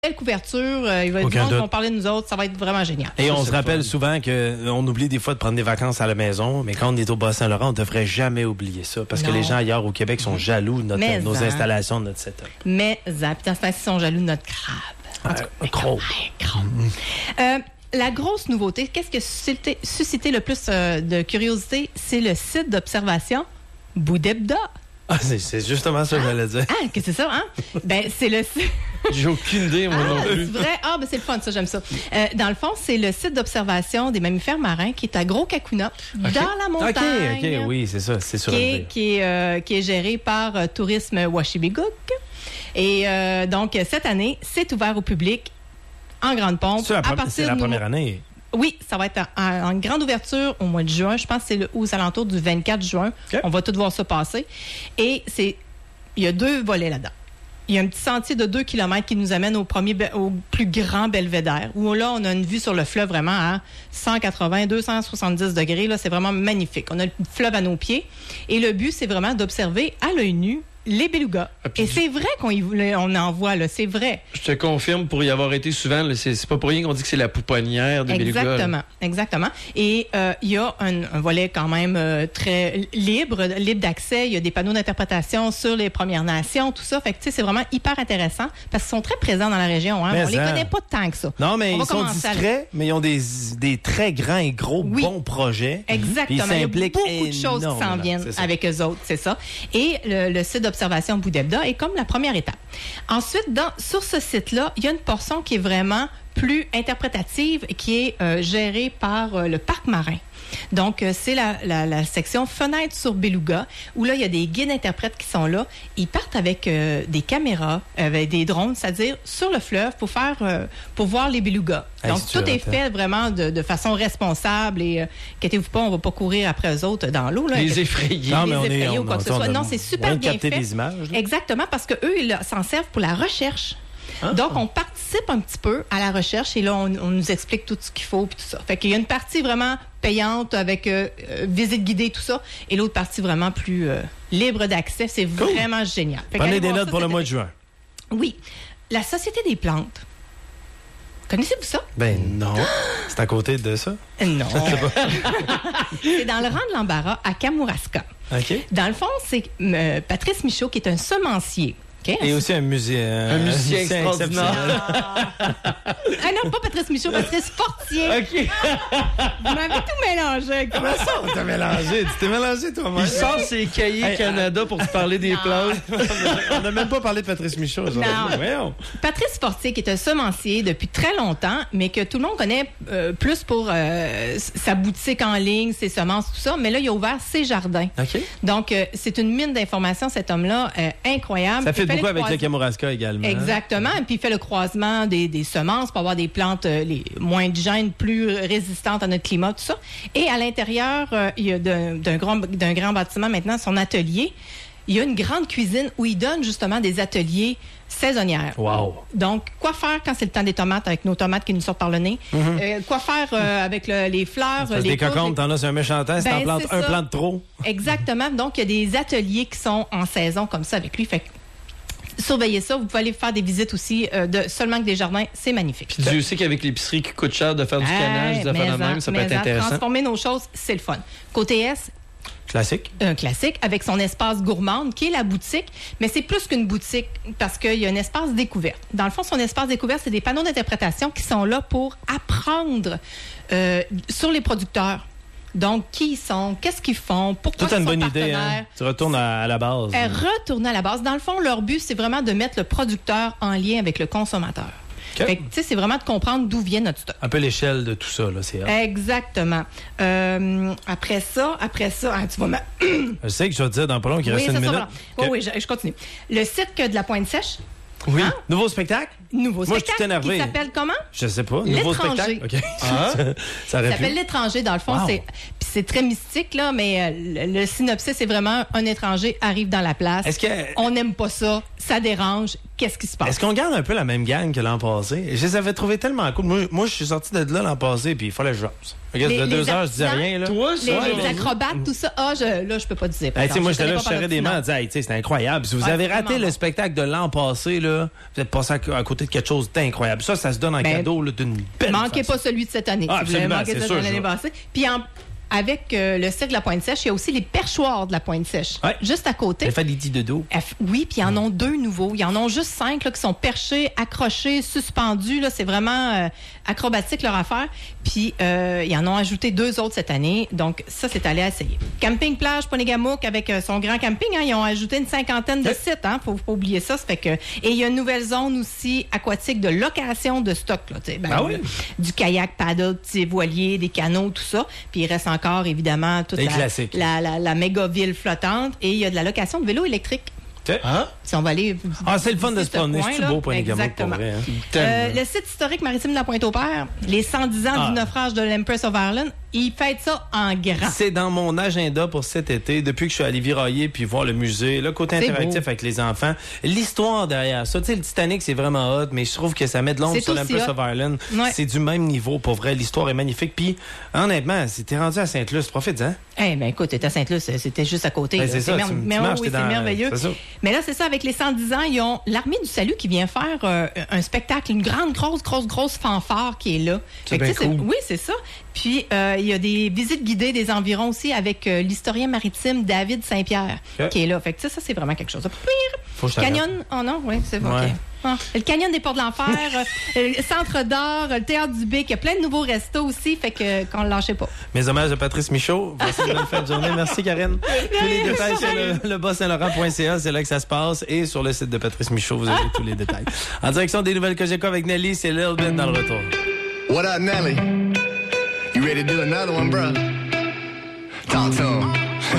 belle couverture, il va y avoir du monde qui vont parler de nous autres, ça va être vraiment génial. Et on se rappelle souvent qu'on oublie des fois de prendre des vacances à la maison, mais quand on est au Bas-Saint-Laurent, on devrait jamais oublier ça, parce que les gens ailleurs au Québec sont jaloux de nos installations, de notre setup. Mais, putain, ils sont jaloux de notre crabe. La grosse nouveauté, qu'est-ce qui a suscité le plus de curiosité, c'est le site d'observation Boudebda. Ah, c'est justement ça que j'allais dire. Ah, que c'est ça, hein? Ben, c'est le site. J'ai aucune idée, moi non plus. C'est vrai? Ah, ben c'est le fun, ça, j'aime ça. Dans le fond, c'est le site d'observation des mammifères marins qui est à Gros-Cacuna, dans la montagne. OK, oui, c'est ça. C'est sur qui est géré par Tourisme Washibigook. Et donc, cette année, c'est ouvert au public en grande pompe. C'est la première année. Oui, ça va être en grande ouverture au mois de juin. Je pense que c'est aux alentours du 24 juin. Okay. On va tout voir ça passer. Et il y a 2 volets là-dedans. Il y a un petit sentier de 2 km qui nous amène au plus grand belvédère, où là, on a une vue sur le fleuve vraiment à 180, 270 degrés. Là, c'est vraiment magnifique. On a le fleuve à nos pieds. Et le but, c'est vraiment d'observer à l'œil nu les belugas. Et c'est vrai qu'on en voit, là. C'est vrai. Je te confirme, pour y avoir été souvent, là, c'est pas pour rien qu'on dit que c'est la pouponnière des belugas. Exactement. Et il y a un volet quand même très libre d'accès. Il y a des panneaux d'interprétation sur les Premières Nations, tout ça. Fait que, tu sais, c'est vraiment hyper intéressant parce qu'ils sont très présents dans la région. Hein. On les connaît pas tant que ça. Non, mais ils sont discrets, mais ils ont des très grands et gros bons projets. Exactement. Il y a beaucoup de choses qui s'en viennent avec eux autres, c'est ça. Et le site d'observation Boudebda est comme la première étape. Ensuite, sur ce site-là, il y a une portion qui est vraiment plus interprétative, qui est gérée par le parc marin. Donc, c'est la section Fenêtre sur Beluga, où là, il y a des guides interprètes qui sont là. Ils partent avec des caméras, avec des drones, c'est-à-dire sur le fleuve pour voir les belugas. Donc, tout est fait vraiment de façon responsable et inquiétez-vous pas, on va pas courir après eux autres dans l'eau. Là, les effrayer. Ou quoi que ce soit. Non, c'est super bien fait. Les images, exactement, parce que eux, ils s'en servent pour la recherche. Donc, on participe un petit peu à la recherche et là, on nous explique tout ce qu'il faut et tout ça. Fait qu'il y a une partie vraiment payante avec visite guidée, tout ça, et l'autre partie vraiment plus libre d'accès. C'est vraiment génial. Prenez des notes pour le mois de juin. Oui. La Société des plantes. Connaissez-vous ça? Ben non. C'est à côté de ça? Non. C'est dans le rang de l'embarras à Kamouraska. OK. Dans le fond, c'est Patrice Michaud qui est un semencier. Okay. Et aussi un musicien extraordinaire. Non, pas Patrice Michaud, Patrice Fortier. OK. Vous m'avez tout mélangé. Comment ça, on t'a mélangé? Tu t'es mélangé toi-même. Il sort ses cahiers Canada pour te parler des plantes. On n'a même pas parlé de Patrice Michaud. Non. Patrice Fortier, qui est un semencier depuis très longtemps, mais que tout le monde connaît plus pour sa boutique en ligne, ses semences, tout ça. Mais là, il a ouvert ses jardins. OK. Donc, c'est une mine d'informations, cet homme-là, incroyable. Ça fait beaucoup avec le Kamouraska également. Exactement. Et puis, il fait le croisement des semences pour avoir des plantes les moins gènes, plus résistantes à notre climat, tout ça. Et à l'intérieur, il y a d'un grand bâtiment maintenant, son atelier. Il y a une grande cuisine où il donne justement des ateliers saisonnières. Wow. Donc, quoi faire quand c'est le temps des tomates, avec nos tomates qui nous sortent par le nez? Quoi faire avec les fleurs, les cocombes, t'en as sur un méchant temps, si t'en plantes un plant de trop. Exactement. Donc, il y a des ateliers qui sont en saison comme ça avec lui. Fait que surveillez ça. Vous pouvez aller faire des visites aussi seulement que des jardins. C'est magnifique. Puis Dieu sait qu'avec l'épicerie qui coûte cher de faire du canage, des affaires de même, ça peut être intéressant. Transformer nos choses, c'est le fun. Côté S, classique. Un classique avec son espace gourmande qui est la boutique, mais c'est plus qu'une boutique parce qu'il y a un espace découverte. Dans le fond, son espace découverte, c'est des panneaux d'interprétation qui sont là pour apprendre sur les producteurs. Donc, qui ils sont, qu'est-ce qu'ils font, pourquoi ils sont partenaires. Toute une bonne idée, hein? Tu retournes à la base. Retourner à la base. Dans le fond, leur but, c'est vraiment de mettre le producteur en lien avec le consommateur. Okay. Fait que, tu sais, c'est vraiment de comprendre d'où vient notre stock. Un peu l'échelle de tout ça, là, c'est exactement. Après ça, tu vas je sais que je vais te dire dans pas long qu'il reste une minute. Oui, je continue. Le site de la Pointe Sèche. Oui. Hein? Nouveau spectacle? Nouveau Moi, spectacle. Je suis énervé. Qui s'appelle comment? Je sais pas. Nouveau spectacle. OK. Ça s'appelle L'Étranger, dans le fond. Wow. Puis c'est très mystique, là, mais le synopsis, c'est vraiment un étranger arrive dans la place. On n'aime pas ça, ça dérange. Qu'est-ce qui se passe? Est-ce qu'on garde un peu la même gang que l'an passé? Je les avais trouvés tellement cool. Moi, je suis sorti de là l'an passé, puis il fallait que je jase. Regarde, de 2 heures, je disais rien. Là. Toi, les acrobates, tout ça. Je peux pas dire. Moi, j'étais là, je serrais des mains en disant, c'était incroyable. Si vous avez raté le spectacle de l'an passé, là, vous êtes passé à côté de quelque chose d'incroyable. Ça se donne en cadeau là, d'une belle Manquez pas celui de cette année. Ah, si vous avez manqué celui de l'année passée. Puis avec le cirque de la Pointe-Sèche, il y a aussi les perchoirs de la Pointe-Sèche. Ouais. Juste à côté. Elle fait des petits de dos. Oui, puis ils en ont 2 nouveaux. Ils en ont juste 5 là, qui sont perchés, accrochés, suspendus. Là, c'est vraiment acrobatique leur affaire. Puis ils en ont ajouté 2 autres cette année. Donc ça, c'est allé essayer. Camping Plage Ponégamouk avec son grand camping. Ils ont ajouté une 50aine de sites. Faut pas oublier ça. Ça fait que... Et il y a une nouvelle zone aussi aquatique de location de stock. Là, du kayak, paddle, petits voiliers, des canots, tout ça. Puis il reste encore, évidemment, toute la méga ville flottante. Et il y a de la location de vélos électriques. Si on va aller... c'est le fun de se promener. C'est beau pour Exactement. Vrai, le site historique maritime de la Pointe-au-Père, les 110 ans du naufrage de l'Empress of Ireland, ils fêtent ça en grand. C'est dans mon agenda pour cet été, depuis que je suis allé virailler puis voir le musée, le côté interactif avec les enfants, l'histoire derrière ça. Tu sais, le Titanic, c'est vraiment hot, mais je trouve que ça met de l'ombre sur l'Empress of Ireland. Ouais. C'est du même niveau, pour vrai. L'histoire est magnifique. Puis, honnêtement, si t'es rendu à Sainte-Luce, profite-en. Écoute, t'es à Sainte-Luce, c'était juste à côté. C'est ça, c'est merveilleux. C'est ça. Mais là, c'est ça, avec les 110 ans, ils ont l'Armée du Salut qui vient faire un spectacle, une grande, grosse fanfare qui est là. C'est bien cool. Oui, c'est ça. Puis, il y a des visites guidées des environs aussi avec l'historien maritime David Saint-Pierre qui est là. Fait que ça, c'est vraiment quelque chose. Canyon, c'est bon. Ouais. Le Canyon des Ports de l'Enfer, le Centre d'art, le Théâtre du Bic, il y a plein de nouveaux restos aussi, fait qu'on ne lâchait pas. Mes hommages à Patrice Michaud. Voici une bonne fin de journée. Merci, Karine. Tous les détails sur le bas-saint-laurent.ca, c'est là que ça se passe. Et sur le site de Patrice Michaud, vous avez tous les détails. En direction des Nouvelles Cogeco avec Nelly, c'est Lil Ben dans le retour. What up, Nelly? You ready to do another one, bro? Talk to him.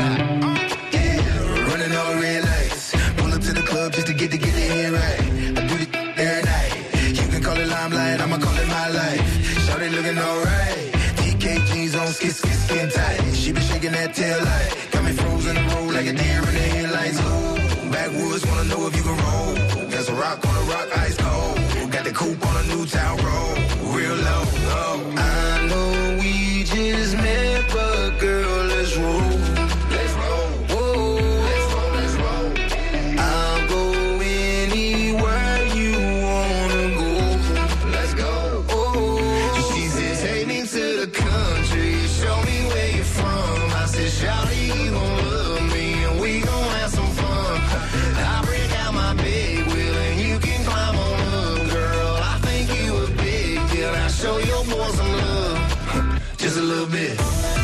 Running all red lights. Pull up to the club just to get the head right. I do it every night. You can call it limelight, I'ma call it my life. Shorty looking alright. TK jeans on, skin tight. She been shaking that tail light. Got me frozen in the road like a deer in the headlights. Ooh, backwoods wanna know if you can roll. There's a rock on a rock, ice cold. Got the coupe on a new town road. Real low, oh. I know we just met, but girl, let's roll. Let's roll. Whoa. Let's roll. I'll go anywhere you wanna go. Let's go. Oh. She said, take me to the country. Show me where you're from. I said, shawty, you gon' love me, and we gon' have some fun. I'll break out my big wheel, and you can climb on up, girl. I think you a big deal. I'll show your boy some love. Just a little bit.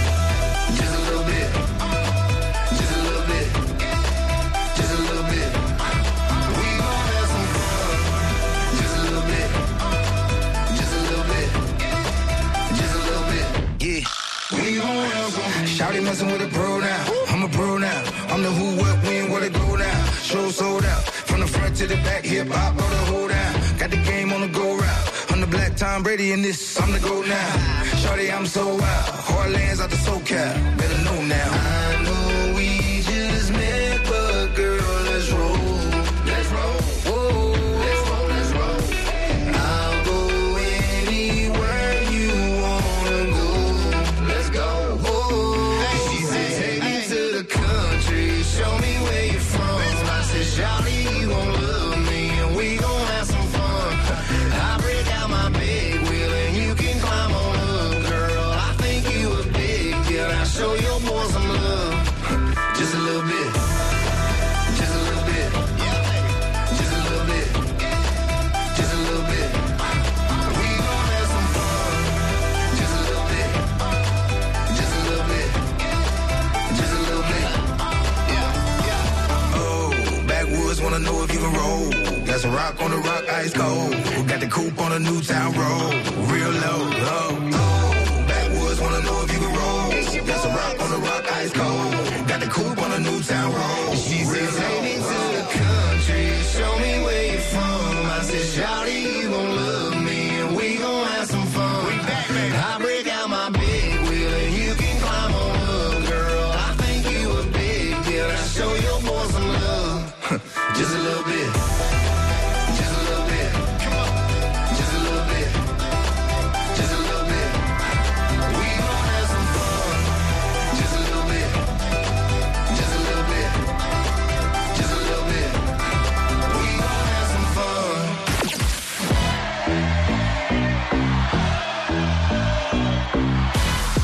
Just a little bit. Just a little bit. Just a little bit. We gon' have some fun. Just a little bit. Just a little bit. Just a little bit. Yeah. We gon' have some fun. Shawty messing with a pro now. I'm a pro now. I'm the who, what, when, where to go now. Show sold out. From the front to the back, hip hop, all the hold down. Got the game on the go route. I'm the black Tom Brady in this, I'm the GOAT now. Shorty, I'm so wild. Heartlands out the SoCal. Better know now. I know we just met, but girl, let's roll. Let's roll. Whoa. Let's roll, let's roll. I'll go anywhere you wanna go. Let's go. Oh. She said, take me to the country. Show me where you're from. I said, shawty, you gon' love me, and we gon' have some fun. I break out my big wheel, and you can climb on up, girl. I think you a big deal. I'll show your boy some love. Just a little bit. Just a little bit. Just a little bit. Just a little bit. We gon' have some fun. Just a little bit. Just a little bit. Just a little bit. Oh, backwoods wanna know if you can roll. Got some rock on the rock, ice cold. Got the coupe on a new town road. Real low, oh. Backwoods wanna know if you can roll. Got some rock on the rock, ice cold. Got the coupe on a new town road. She said, take me to the country. Show me where you're from. I said, shawty, you gon' love me, and we gon' have some fun. I break out my big wheel, and you can climb on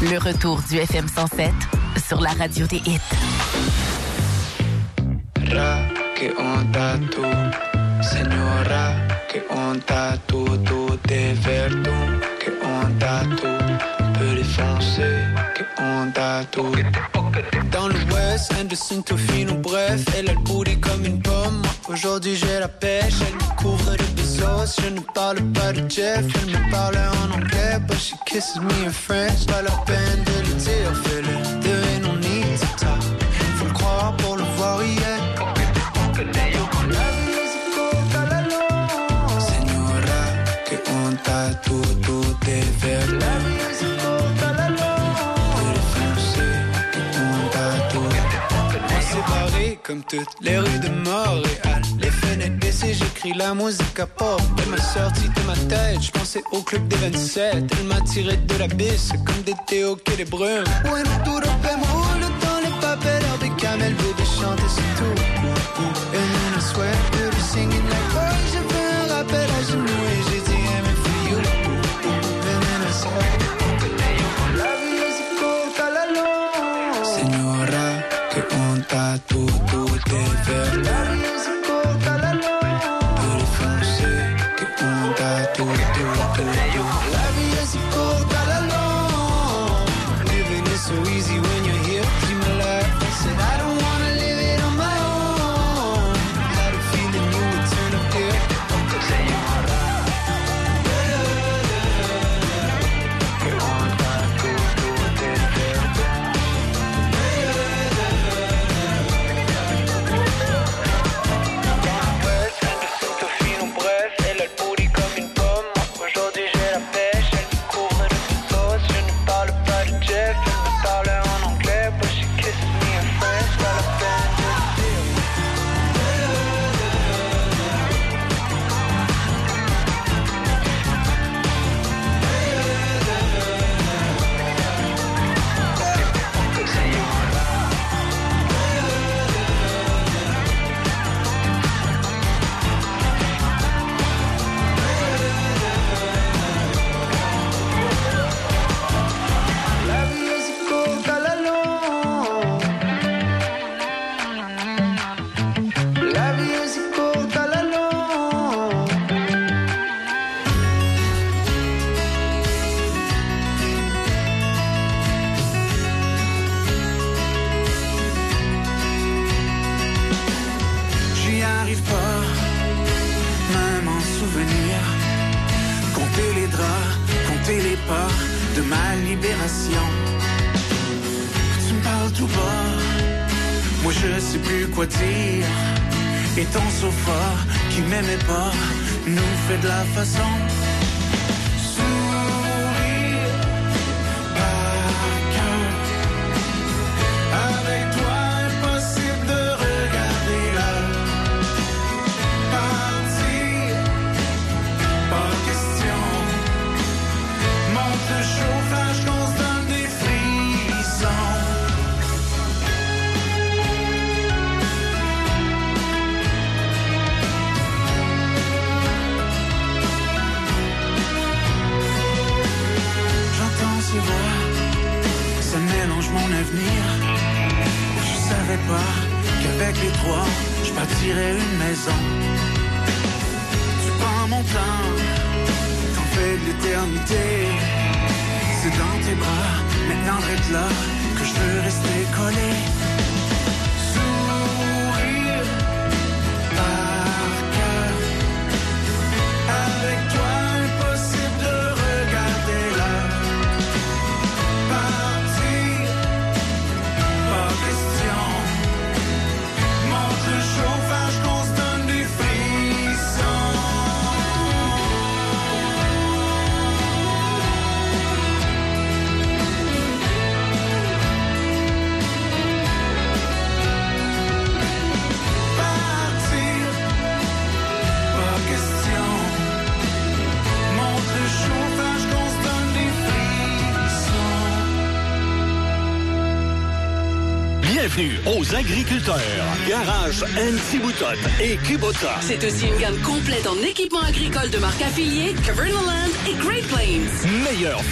Le retour du FM 107 sur la radio des hits. Ra, que onda tú, señora, que onda tú, de verdun, que onda tú, peu défoncer, que onda tú. Dans l'ouest, Anderson, Tofino, bref, elle a le booty comme une pomme. Aujourd'hui j'ai la pêche, elle me couvre de Bezos. Je ne parle pas de Jeff, elle me parle en anglais, but she kisses me in French. Pas la peine de le dire, fais-le, there ain't no need to talk. Faut le croire pour le voir, yeah. Señora, que onda tú, de verdad. Comme toutes les rues de Montréal, les fenêtres baissées, j'écris la musique à pop. Elle m'a sorti de ma tête, j'pensais au club des 27. Elle m'a tiré de la bise, comme des Théo qui les brumes. Bueno, duro, me roule dans les papels, des camels, bébé chanter c'est tout. And then I swear, baby singing like boy, je veux un rappel à genoux et j'ai dit I'm in for you. And then I swear, la vie est si courte à la longue. Señora, que onda tú. La musique courte à la longue. Peu défoncé, que onda tout. La vie est si courte à la longue. Living is so easy when you're here. Keep my life. I said I don't wanna live it on my own. Had a feeling you would turn up here. Que onda tout. De ma libération. Tu me parles tout bas, moi je sais plus quoi dire. Et ton sofa qui m'aimait pas nous fait de la façon. Sourire par cœur. Avec toi impossible de regarder l'heure. Partir, pas question. Monte le chauffage qu'on se donne des frissons. J'entends ces voix, ça mélange mon avenir. Je savais pas qu'avec les trois, je bâtirais une maison. Tu prends mon temps, t'en fais de l'éternité. C'est dans tes bras, maintenant reste là, que je veux rester collé. Sourire par cœur. Avec toi, impossible de regarder l'heure. Partir, pas question. Monte le chauffage qu'on se donne des frissons. Bienvenue aux agriculteurs. Garage Anti-Boutotte et Kubota. C'est aussi une gamme complète en équipement agricole de marque affiliée, Cumberland et Great Plains. Meilleur